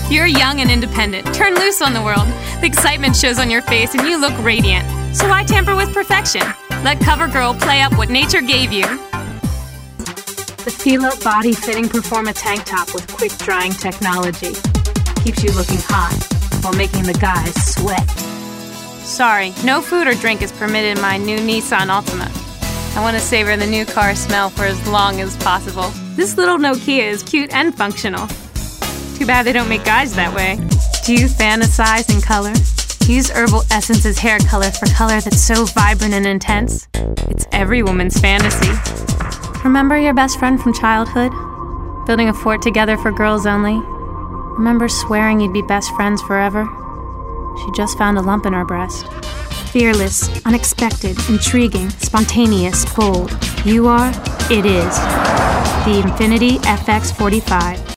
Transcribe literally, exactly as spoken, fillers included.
You're young and independent. Turn loose on the world. The excitement shows on your face and you look radiant. So why tamper with perfection? Let CoverGirl play up what nature gave you. The Fila Body Fitting Performa tank top with quick drying technology keeps you looking hot while making the guys sweat. Sorry, no food or drink is permitted in my new Nissan Altima. I want to savor the new car smell for as long as possible. This little Nokia is cute and functional. Too bad they don't make guys that way. Do you fantasize in color? Use Herbal Essence's hair color for color that's so vibrant and intense. It's every woman's fantasy. Remember your best friend from childhood? Building a fort together for girls only? Remember swearing you'd be best friends forever? She just found a lump in her breast. Fearless, unexpected, intriguing, spontaneous, bold. You are, it is. The Infiniti F X forty-five.